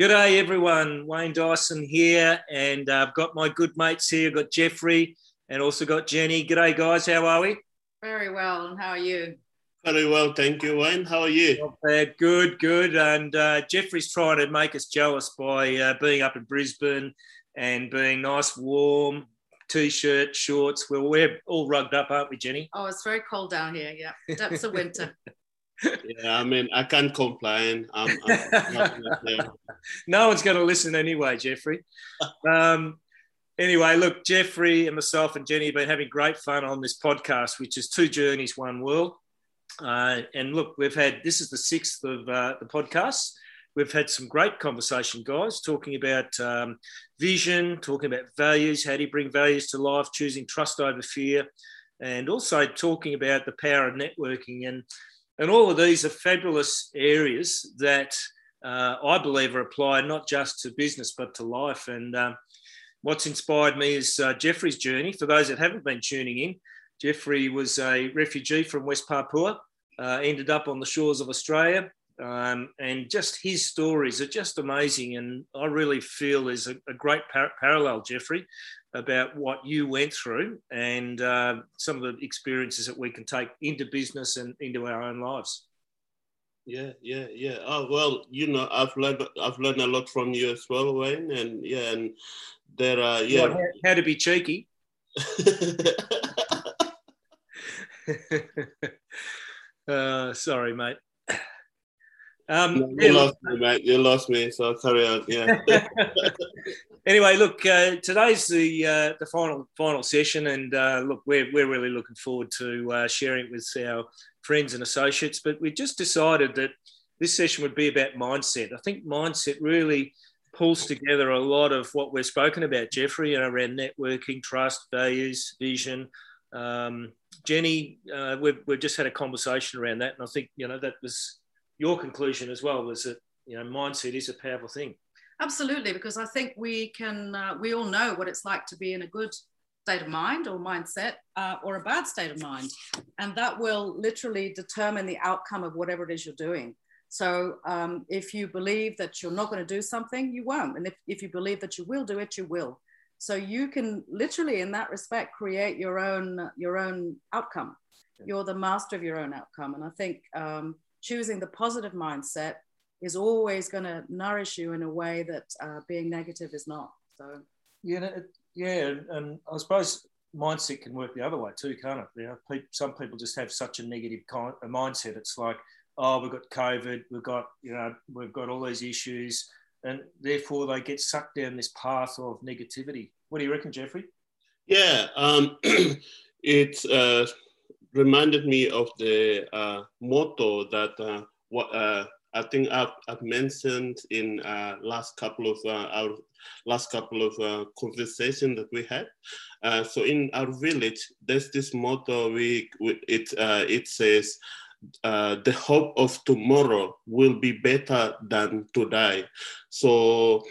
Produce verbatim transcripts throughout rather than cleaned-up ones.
G'day everyone, Wayne Dyson here, and uh, I've got my good mates here. I've got Jeffrey and also got Jenny. G'day guys, how are we? Very well, and how are you? Very well, thank you, Wayne. How are you? Not bad, good, good. And uh, Jeffrey's trying to make us jealous by uh, being up in Brisbane and being nice, warm, t-shirt, shorts. Well, we're all rugged up, aren't we, Jenny? Oh, it's very cold down here, yeah. Depths of winter. Yeah, I mean, I can't complain. I'm, I'm not No one's going to listen anyway, Jeffrey. Um, anyway, look, Jeffrey and myself and Jenny have been having great fun on this podcast, which is Two Journeys, One World. Uh, and look, we've had, this is the sixth of uh, the podcast. We've had some great conversation, guys, talking about um, vision, talking about values, how do you bring values to life, choosing trust over fear, and also talking about the power of networking. And And all of these are fabulous areas that uh, I believe are applied not just to business but to life. And um, what's inspired me is uh, Jeffrey's journey. For those that haven't been tuning in, Jeffrey was a refugee from West Papua, uh, ended up on the shores of Australia, um, and just his stories are just amazing. And I really feel there's a, a great par- parallel, Jeffrey, about what you went through and uh, some of the experiences that we can take into business and into our own lives. Yeah, yeah, yeah. Oh, well, you know, I've learned, I've learned a lot from you as well, Wayne. And yeah, and there are, yeah. Well, how, how to be cheeky. uh, sorry, mate. Um, no, you yeah, lost me, mate. You lost me, so carry on. Yeah. Anyway, look, uh, today's the uh, the final final session, and uh, look, we're we're really looking forward to uh, sharing it with our friends and associates. But we just decided that this session would be about mindset. I think mindset really pulls together a lot of what we've spoken about, Jeffrey, around networking, trust, values, vision. Um, Jenny, uh, we've we've just had a conversation around that, and I think you know that was your conclusion as well, was that you know mindset is a powerful thing. Absolutely, because I think we can, uh, we all know what it's like to be in a good state of mind or mindset uh, or a bad state of mind. And that will literally determine the outcome of whatever it is you're doing. So um, if you believe that you're not going to do something, you won't. And if, if you believe that you will do it, you will. So you can literally, in that respect, create your own, your own outcome. You're the master of your own outcome. And I think um, choosing the positive mindset is always going to nourish you in a way that uh, being negative is not. So yeah, yeah, and I suppose mindset can work the other way too, can't it? You know, some people just have such a negative kind of mindset. It's like, oh, we've got COVID, we've got you know, we've got all these issues, and therefore they get sucked down this path of negativity. What do you reckon, Jeffrey? Yeah, um, it uh, reminded me of the uh, motto that uh, what. Uh, I think I've, I've mentioned in uh, last couple of uh, our last couple of uh, conversations that we had. Uh, so in our village, there's this motto. We, we it uh, it says, uh, "The hope of tomorrow will be better than today." So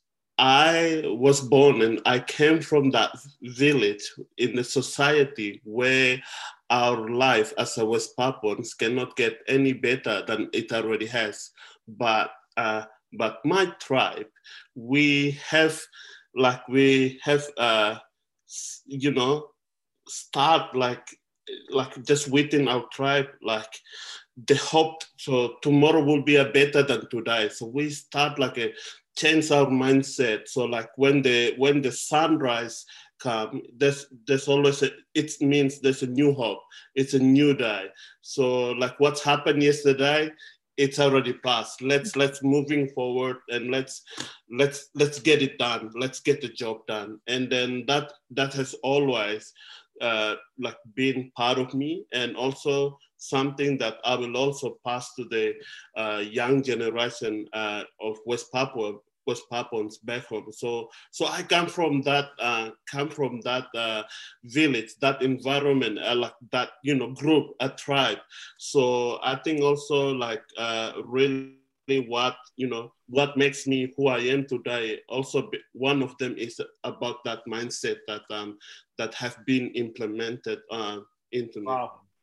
I was born and I came from that village in the society where our life as a West Papuans cannot get any better than it already has. But uh, but my tribe, we have like we have uh, you know start like like just within our tribe like the hope so tomorrow will be a better than today. So we start like a change our mindset. So like when the when the sunrise come, there's there's always a, it means there's a new hope. It's a new day. So like what's happened yesterday, it's already passed. Let's let's moving forward and let's let's let's get it done. Let's get the job done. And then that that has always uh, like been part of me, and also something that I will also pass to the uh, young generation uh, of West Papua, West Papuans back home. So, so I come from that, uh, come from that uh, village, that environment, uh, like that, you know, group, a tribe. So I think also like uh, really what, you know, what makes me who I am today. Also, one of them is about that mindset that um, that have been implemented uh, into me. Wow.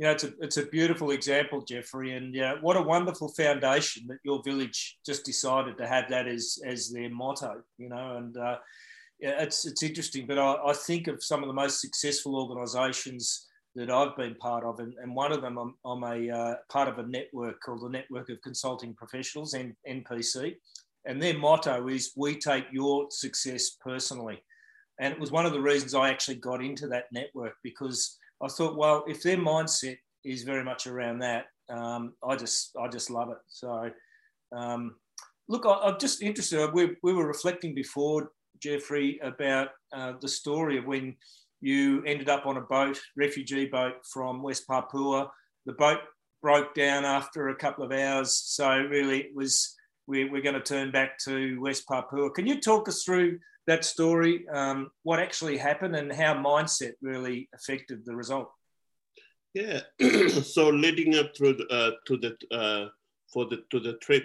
you know, it's a, it's a beautiful example, Jeffrey, and yeah, what a wonderful foundation that your village just decided to have that as, as their motto, you know, and uh, yeah, it's, it's interesting, but I, I think of some of the most successful organisations that I've been part of, and, and one of them, I'm, I'm a uh, part of a network called the Network of Consulting Professionals, N P C, and their motto is, we take your success personally. And it was one of the reasons I actually got into that network, because I thought, well, if their mindset is very much around that, um, I just I just love it. So, um, look, I, I'm just interested. We, we were reflecting before, Jeffrey, about uh, the story of when you ended up on a boat, refugee boat from West Papua. The boat broke down after a couple of hours. So really it was, we, we're going to turn back to West Papua. Can you talk us through that story, um, what actually happened and how mindset really affected the result? Yeah, so leading up through the, uh, to the, uh, for the, to the trip,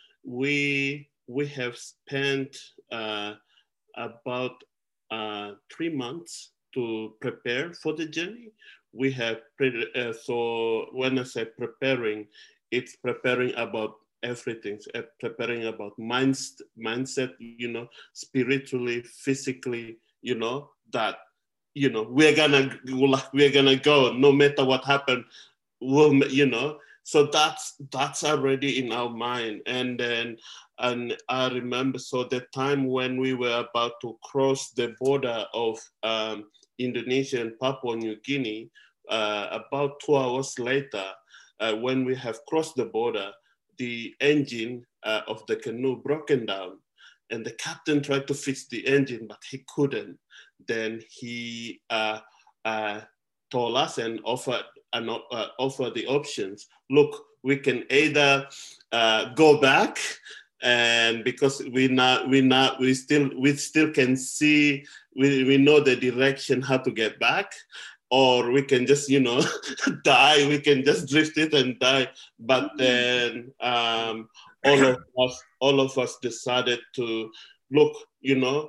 we, we have spent uh, about uh, three months to prepare for the journey. We have, pre- uh, so when I say preparing, it's preparing about everything, uh, preparing about minds, mindset, you know, spiritually, physically, you know, that, you know, we're gonna, we're gonna go no matter what happened, we'll, you know, so that's, that's already in our mind. And then, and I remember, so the time when we were about to cross the border of um, Indonesia and Papua New Guinea, uh, about two hours later, uh, when we have crossed the border, the engine uh, of the canoe broken down, and the captain tried to fix the engine, but he couldn't. Then he uh, uh, told us and offered, and, uh, offered the options. Look, we can either uh, go back, and because we now we now we still we still can see, we, we know the direction how to get back, or we can just, you know, die. We can just drift it and die. But then um, all of us all of us decided to look, you know,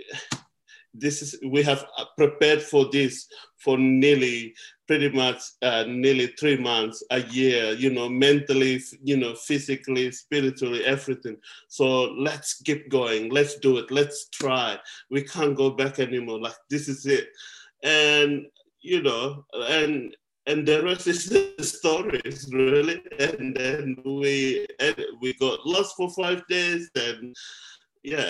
this is, we have prepared for this for nearly pretty much uh, nearly three months, a year, you know, mentally, you know, physically, spiritually, everything. So let's keep going. Let's do it. Let's try. We can't go back anymore. Like, this is it. And, you know, and and the rest is the stories, really. And then we and we got lost for five days and yeah,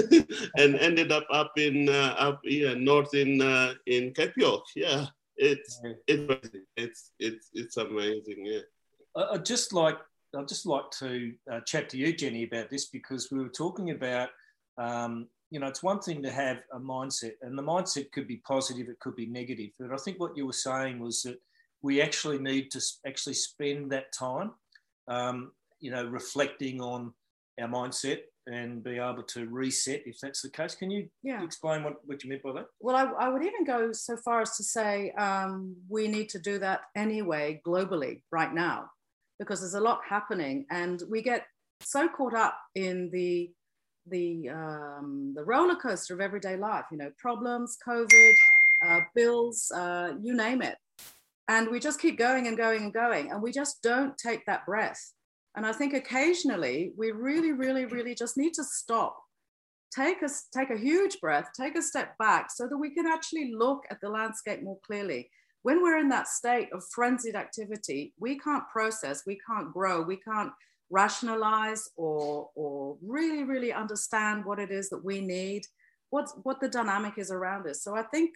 and ended up up in uh, up yeah north in uh, in Cape York. Yeah, it's it's it's it's it's amazing. Yeah, I just like I'd just like to uh, chat to you, Jenny, about this, because we were talking about um, you know, it's one thing to have a mindset, and the mindset could be positive, it could be negative. But I think what you were saying was that we actually need to actually spend that time, um, you know, reflecting on our mindset and be able to reset if that's the case. Can you yeah. explain what, what you meant by that? Well, I, I would even go so far as to say um, we need to do that anyway globally right now, because there's a lot happening and we get so caught up in the the um, the roller coaster of everyday life, you know, problems, COVID, uh, bills, uh, you name it. And we just keep going and going and going, and we just don't take that breath. And I think occasionally we really, really, really just need to stop, take a, take a huge breath, take a step back so that we can actually look at the landscape more clearly. When we're in that state of frenzied activity, we can't process, we can't grow, we can't rationalize or, or really, really understand what it is that we need, what's, what the dynamic is around us. So I think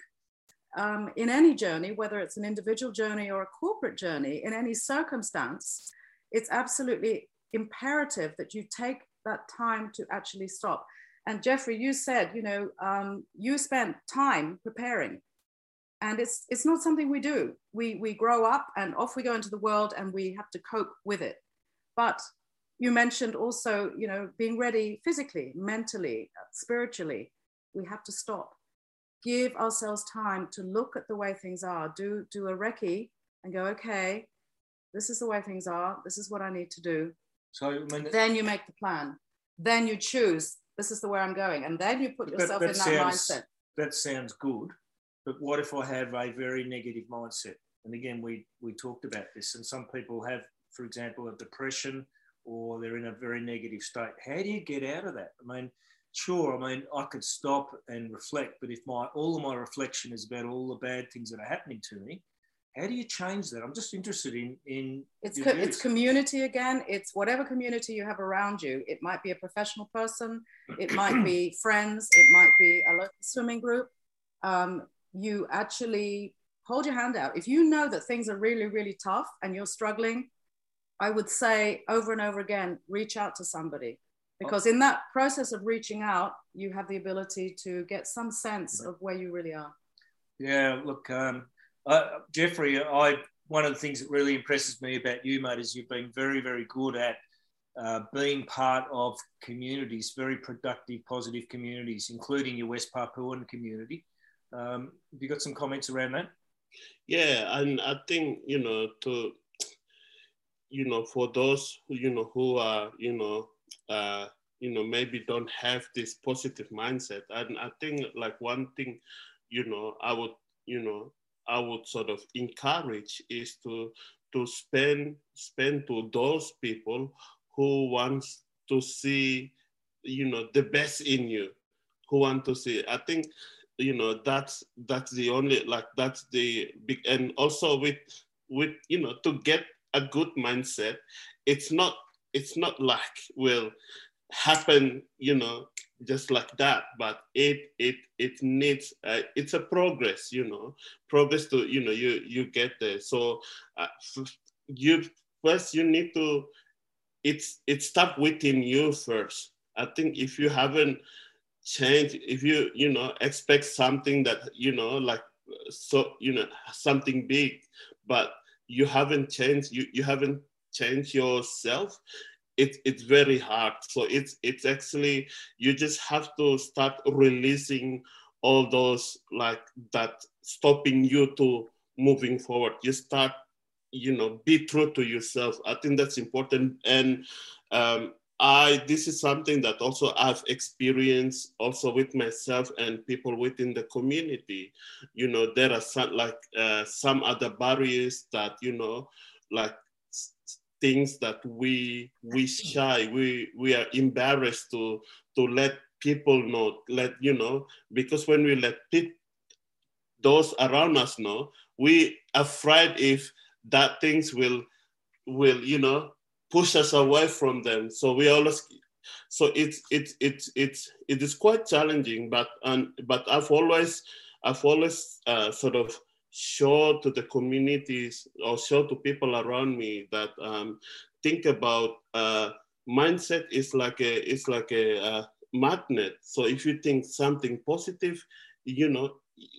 um, in any journey, whether it's an individual journey or a corporate journey, in any circumstance, it's absolutely imperative that you take that time to actually stop. And Jeffrey, you said, you know, um, you spent time preparing, and it's it's not something we do. We we grow up and off we go into the world and we have to cope with it. But you mentioned also, you know, being ready physically, mentally, spiritually. We have to stop. Give ourselves time to look at the way things are. Do do a recce and go, okay, this is the way things are. This is what I need to do. So when the, then you make the plan. Then you choose, this is the way I'm going. And then you put yourself that, that in that sounds, mindset. That sounds good. But what if I have a very negative mindset? And again, we, we talked about this, and some people have, for example, a depression, or they're in a very negative state. How do you get out of that? I mean, sure, I mean, I could stop and reflect, but if my all of my reflection is about all the bad things that are happening to me, how do you change that? I'm just interested in in it's co- it's community again. It's whatever community you have around you. It might be a professional person, it might be friends, it might be a local swimming group. Um, you actually hold your hand out. If you know that things are really, really tough and you're struggling, I would say over and over again, reach out to somebody, because in that process of reaching out, you have the ability to get some sense of where you really are. Yeah, look, um, Uh, Jeffrey, I one of the things that really impresses me about you, mate, is you've been very, very good at uh, being part of communities, very productive, positive communities, including your West Papuan community. Um, have you got some comments around that? Yeah, and I think, you know, to, you know, for those who, you know, who are, you know, uh, you know, maybe don't have this positive mindset. And I think like one thing, you know, I would, you know, I would sort of encourage is to to spend spend to those people who wants to see, you know, the best in you, who want to see. I think, you know, that's that's the only, like that's the big. And also with with you know, to get a good mindset, it's not it's not like will happen, you know, just like that, but it it it needs uh, it's a progress, you know, progress to, you know, you you get there. So uh, you first you need to, it's it start within you first. I think if you haven't changed, if you you know expect something that, you know, like, so, you know, something big, but you haven't changed, you you haven't changed yourself, It, it's very hard. So it's it's actually, you just have to start releasing all those, like, that stopping you to moving forward. You start, you know, be true to yourself. I think that's important. And um, I this is something that also I've experienced also with myself and people within the community. You know, there are some, like uh, some other barriers that, you know, like things that we we shy, we we are embarrassed to to let people know, let, you know, because when we let pe- those around us know, we afraid if that things will will you know push us away from them. So we always, so it's it's it's it's it is quite challenging, but um, but I've always I've always uh, sort of show to the communities or show to people around me that um, think about uh, mindset is like a it's like a, a magnet. So if you think something positive, you know,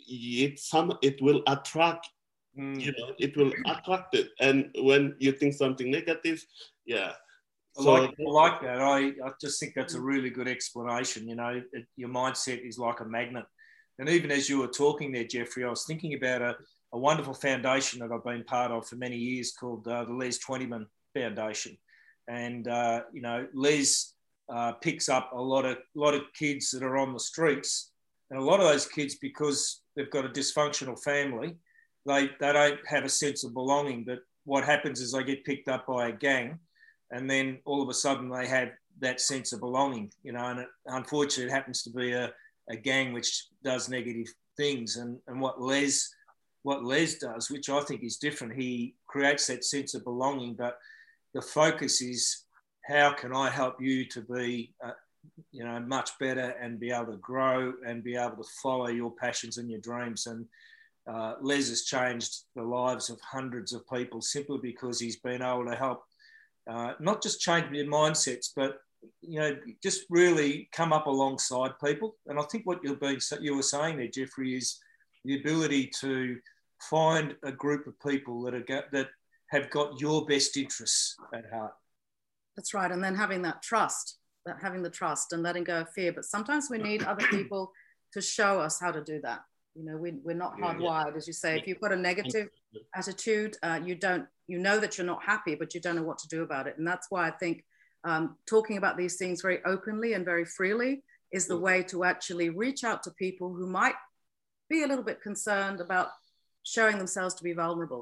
it some it will attract. Mm. You know, it will attract it. And when you think something negative, yeah. So, I like, I like that. I, I just think that's a really good explanation. You know, it, your mindset is like a magnet. And even as you were talking there, Jeffrey, I was thinking about a, a wonderful foundation that I've been part of for many years called uh, the Les Twentyman Foundation. And, uh, you know, Les uh, picks up a lot of, lot of kids that are on the streets. And a lot of those kids, because they've got a dysfunctional family, they, they don't have a sense of belonging. But what happens is they get picked up by a gang, and then all of a sudden they have that sense of belonging, you know, and it, unfortunately it happens to be a, a gang which does negative things. And, and what Les what Les does, which I think is different, he creates that sense of belonging, but the focus is how can I help you to be, uh, you know, much better and be able to grow and be able to follow your passions and your dreams. And uh, Les has changed the lives of hundreds of people simply because he's been able to help uh, not just change their mindsets, but you know, just really come up alongside people. And I think what you've been, you were saying there, Jeffrey, is the ability to find a group of people that are that have got your best interests at heart. That's right. And then having that trust, that having the trust and letting go of fear. But sometimes we need other people to show us how to do that. You know, we, we're not hardwired, as you say. If you've got a negative attitude, uh, you don't, you know that you're not happy, but you don't know what to do about it. And that's why I think um, talking about these things very openly and very freely is the way to actually reach out to people who might be a little bit concerned about showing themselves to be vulnerable.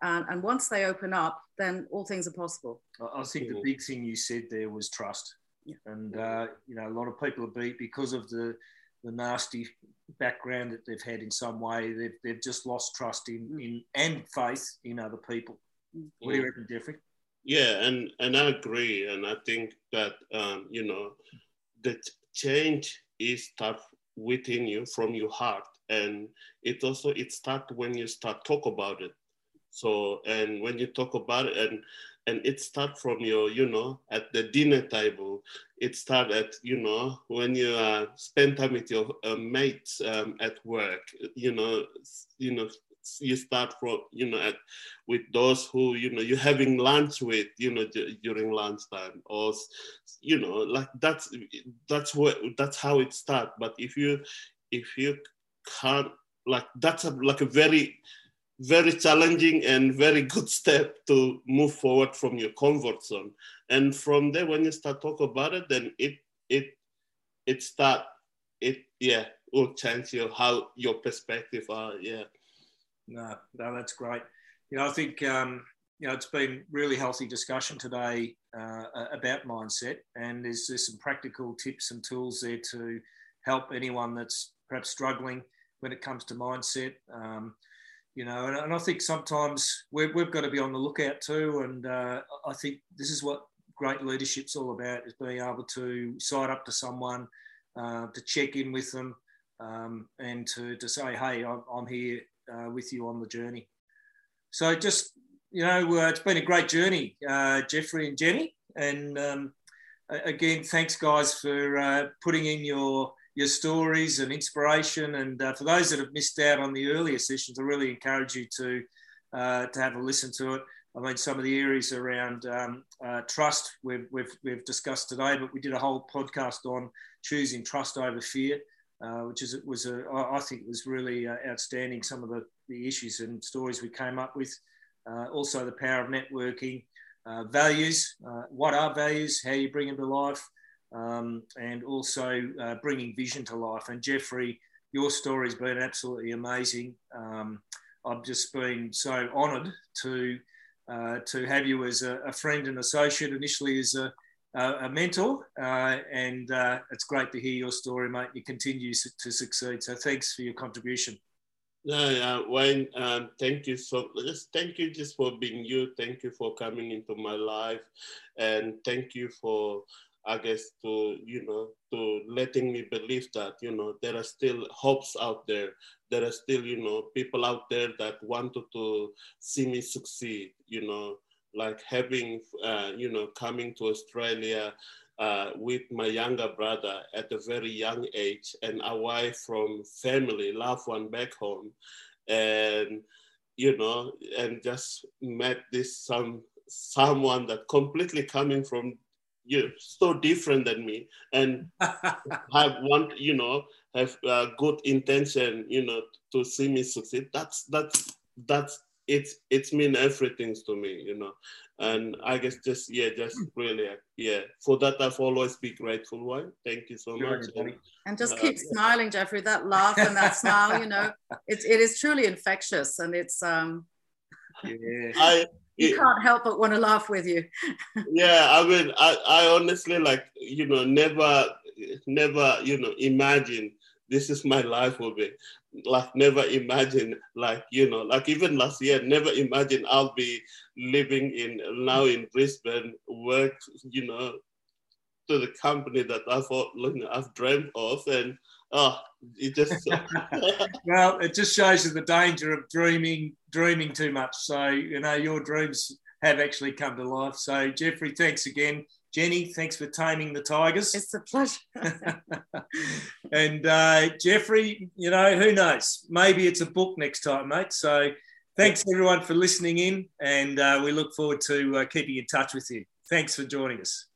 And, and once they open up, then all things are possible. I think the big thing you said there was trust. Yeah. And, uh, you know, a lot of people are beat because of the, the nasty background that they've had in some way. They've, they've just lost trust in, in and faith in other people. What do you reckon, Jeffrey? Yeah, and, and I agree. And I think that, um, you know, the change is start within you from your heart. And it also, it starts when you start talk about it. So, and when you talk about it, and and it starts from your, you know, at the dinner table, it starts at, you know, when you uh, spend time with your uh, mates um, at work, you know, you know, you start from, you know, at, with those who, you know, you're having lunch with, you know, d- during lunchtime, or, you know, like that's, that's what, that's how it starts. But if you, if you can't, like, that's a, like a very, very challenging and very good step to move forward from your comfort zone. And from there, when you start talk about it, then it it it start it yeah will change your how your perspective are. Yeah. No, no, that's great. You know, I think um, you know it's been really healthy discussion today uh, about mindset, and there's there's some practical tips and tools there to help anyone that's perhaps struggling when it comes to mindset. Um, You know, and, and I think sometimes we've, we've got to be on the lookout too. And uh, I think this is what great leadership's all about, is being able to side up to someone, uh, to check in with them, um, and to, to say, hey, I'm, I'm here uh, with you on the journey. So just, you know, uh, it's been a great journey, uh, Jeffrey and Jenny. And um, again, thanks, guys, for uh, putting in your your stories and inspiration. And uh, for those that have missed out on the earlier sessions, I really encourage you to uh, to have a listen to it. I mean, some of the areas around um, uh, trust we've, we've, we've discussed today, but we did a whole podcast on choosing trust over fear, uh, which is was a, I think was really uh, outstanding, some of the, the issues and stories we came up with. Uh, also the power of networking, uh, values, uh, what are values, how you bring them to life, Um, and also uh, bringing vision to life. And Jeffrey, your story's been absolutely amazing. Um, I've just been so honoured to uh, to have you as a, a friend and associate, initially as a, a, a mentor, uh, and uh, it's great to hear your story, mate. You continue to succeed. So thanks for your contribution. Yeah, yeah, Wayne, um, thank you so just thank you just for being you. Thank you for coming into my life, and thank you for, I guess, to, you know, to letting me believe that, you know, there are still hopes out there. There are still, you know, people out there that wanted to see me succeed, you know, like having, uh, you know, coming to Australia uh, with my younger brother at a very young age, and away from family, loved one back home. And, you know, and just met this some someone that completely coming from, you're so different than me, and have want, you know, have uh, good intention, you know, to see me succeed. That's that's that's it's it's mean everything to me, you know. And I guess just yeah, just really yeah. For that, I've always be grateful. Why? Thank you so much. And, and just keep uh, smiling, Jeffrey. That laugh and that smile, you know, it's it is truly infectious, and it's um. Yeah. I. You can't help but want to laugh with you. Yeah, I mean, I, I honestly, like, you know, never, never, you know, imagine this is my life will be. Like, never imagine, like, you know, like even last year, never imagine I'll be living in, now in Brisbane, work, you know, to the company that I've, I've dreamt of. And, oh, it just... Well, it just shows you the danger of dreaming dreaming too much. So, you know, your dreams have actually come to life. So, Jeffrey, thanks again. Jenny, thanks for taming the tigers. It's a pleasure. And uh, Jeffrey, you know, who knows? Maybe it's a book next time, mate. So thanks, everyone, for listening in, and uh, we look forward to uh, keeping in touch with you. Thanks for joining us.